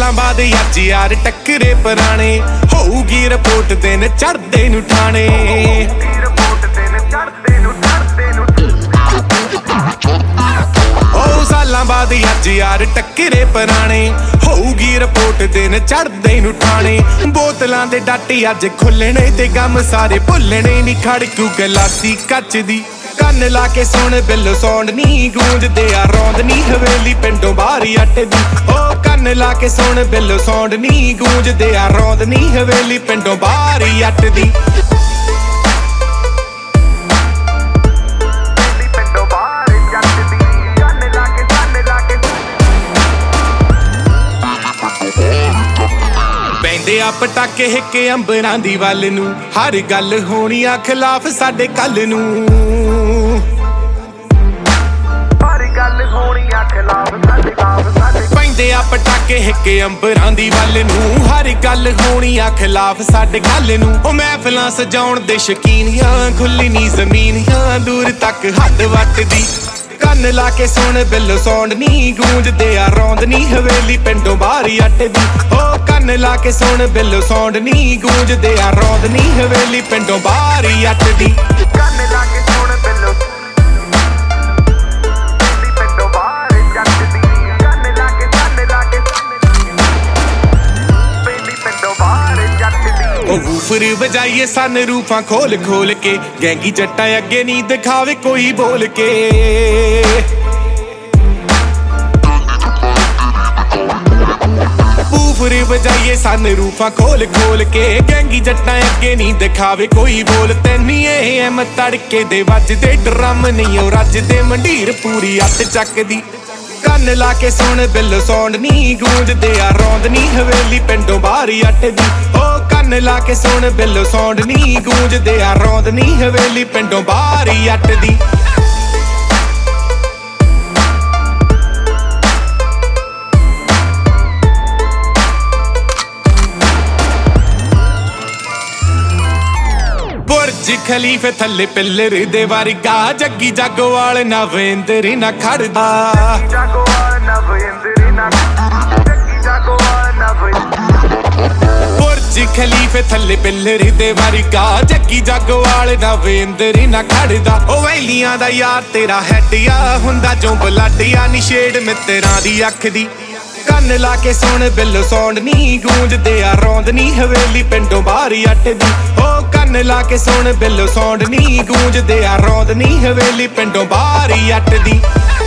ਸਾਲਾਂ ਬਾਅਦ ਅੱਜ ਯਾਰ ਟੱਕਰੇ ਪੁਰਾਣੇ ਹੋਊਗੀ ਰਿਪੋਰਟ ਦਿਨ ਚੜ੍ਹਦੇ ਨੂੰ ਠਾਣੇ ਸਾਲਾਂ ਬਾਅਦ ਅੱਜ ਯਾਰ ਟੱਕਰੇ ਪੁਰਾਣੇ ਹੋਊਗੀ ਰਿਪੋਰਟ ਦਿਨ ਚੜ੍ਹਦੇ ਨੂੰ ਠਾਣੇ ਬੋਤਲਾਂ ਦੇ ਡਾਟੀ ਅੱਜ ਖੁੱਲਣੇ ਤੇ ਗਮ ਸਾਰੇ ਭੁੱਲਣੇ ਨੀ ਖੜਕੂ ਗਲਾਸੀ ਕੱਚ ਦੀ ਕੰਨ ਲਾ ਕੇ ਸੁਣ ਬਿੱਲ ਸੌਂਡ ਨੀ ਗੂੰਜਦੇ ਆ ਰੌਂਦ ਨੀ ਹਵੇਲੀ ਪਿੰਡੋਂ ਬਾਹਰੀ ਅੱਟ ਦੀ ਉਹ ਕੰਨ ਲਾ ਕੇ ਸੁਣ ਬਿੱਲ ਸੌਂਡ ਨੀ ਗੂੰਜਦੇ ਆ ਰੌਂਦ ਨੀ ਹਵੇਲੀ ਪਿੰਡੋਂ ਬਾਹਰੀ ਅੱਟ ਦੀ ਪੈਂਦੇ ਆ ਪਟਾਕੇ ਹਿੱਕੇ ਅੰਬਰਾਂ ਦੀ ਵੱਲ ਨੂੰ ਹਰ ਗੱਲ ਹੋਣੀ ਆ ਖਿਲਾਫ ਸਾਡੇ ਕੱਲ ਨੂੰ ਹਰ ਗੱਲ ਹੋਣੀ ਆ ਖਿਲਾਫ ਸਾਡੇ ਪੈਂਦੇ ਆ ਪਟਾਕੇ ਹਿੱਕੇ ਅੰਬਰਾਂ ਦੀ ਵੱਲ ਨੂੰ ਹਰ ਗੱਲ ਹੋਣੀ ਆ ਖਿਲਾਫ ਸਾਡੇ ਕੱਲ ਨੂੰ ਉਹ ਮਹਿਫਲਾਂ ਸਜਾਉਣ ਦੇ ਸ਼ਕੀਨੀਆਂ ਖੁੱਲੀ ਨੀ ਜ਼ਮੀਨੀਆਂ ਦੂਰ ਤੱਕ ਹੱਦ ਵੱਟਦੀ ਕੰਨ ਲਾ ਕੇ ਸੁਣ ਬਿੱਲ ਸੌਂਡ ਨੀ ਗੂੰਜਦੇ ਆ ਰੌਂਦ ਨੀ ਹਵੇਲੀ ਪਿੰਡੋਂ ਬਾਹਰੀ ਅੱਟ ਦੀ ਉਹ ਕੰਨ ਲਾ ਕੇ ਸੁਣ ਬਿੱਲ ਸੌਂਡ ਨੀ ਗੂੰਜਦੇ ਆ ਰੌਂਦ ਨੀ ਹਵੇਲੀ ਪਿੰਡੋਂ ਬਾਹਰੀ ਅੱਟ ਦੀ ਕੰਨ ਲਾ ਕੇ ਸੁਣ ਬਿੱਲ ਪਿੰਡੋਂ ਬਾਹਰੀ ਅੱਟ ਦੀ ਕੰਨ ਲਾ ਕੇ ਪਿੰਡੋਂ ਬਾਹਰੀ ਅੱਟ ਦੀ ਉਹ ਵੂਫਰ ਵਜਾਈਏ ਸਨ ਰੂਫਾਂ ਖੋਲ ਖੋਲ ਕੇ ਗੈਂਗੀ ਜੱਟਾਂ ਅੱਗੇ ਨੀ ਦਿਖਾਵੇ ਕੋਈ ਬੋਲ ਕੇ ਵੂਫਰ ਵਜਾਈਏ ਸਨ ਰੂਫਾਂ ਖੋਲ ਖੋਲ ਕੇ ਗੈਂਗੀ ਜੱਟਾਂ ਅੱਗੇ ਨੀ ਦਿਖਾਵੇ ਕੋਈ ਬੋਲ ਤੈਨੀ ਇਹ ਐਮ ਤੜਕੇ ਦੇ ਵੱਜਦੇ ਡਰਮ ਨਹੀਂ ਉਹ ਰੱਜਦੇ ਮੰਡੀਰ ਪੂਰੀ ਅੱਤ ਚੱਕਦੀ ਕੰਨ ਲਾ ਕੇ ਸੁਣ ਬਿੱਲ ਸੌਂਡ ਨੀ ਗੂੰਜਦੇ ਆ ਰੌਂਦ ਨੀ ਹਵੇਲੀ ਪਿੰਡੋਂ ਬਾਹਰੀ ਅੱਟ ਦੀ ਉਹ ਕੰਨ ਲਾ ਕੇ ਸੁਣ ਬਿੱਲ ਸੌਂਡ ਨੀ ਗੂੰਜਦੇ ਆ ਰੌਂਦ ਨੀ ਹਵੇਲੀ ਪਿੰਡੋਂ ਬਾਹਰੀ ਅੱਟ ਦੀ ਬੁਰਜ ਖਲੀਫੇ ਥੱਲੇ ਪਿੱਲਰ ਦੇ ਵਰਗਾ ਜੱਗੀ ਜਾਗੋਵਾਲ ਨਵੇਂਦਰ ਨਾ ਖੜਦਾ ਬੁਰਜ ਖਲੀਫੇ ਥੱਲੇ ਪਿੱਲਰ ਦੇ ਵਰਗਾ ਜੱਗੀ ਜਾਗੋਵਾਲ ਨਵੇਂਦਰ ਨਾ ਖੜਦਾ ਉਹ ਵੈਲੀਆਂ ਦਾ ਯਾਰ ਤੇਰਾ ਹੈਡਿਆ ਹੁੰਦਾ ਜੋ ਬਲਾਡਿਆ ਨਿਸ਼ੇੜ ਮਿੱਤਰਾਂ ਦੀ ਅੱਖ ਦੀ ਕੰਨ ਲਾ ਕੇ ਸੁਣ ਬਿੱਲ ਸੌਂਡ ਨੀ ਗੂੰਜਦੇ ਆ ਰੌਂਦ ਨੀ ਹਵੇਲੀ ਪਿੰਡੋਂ ਬਾਹਰੀ ਅੱਟ ਦੀ ਉਹ ਕੰਨ ਲਾ ਕੇ ਸੁਣ ਬਿੱਲ ਸੌਂਡ ਨੀ ਗੂੰਜਦੇ ਆ ਰੌਂਦ ਨੀ ਹਵੇਲੀ ਪਿੰਡੋਂ ਬਾਹਰੀ ਅੱਟ ਦੀ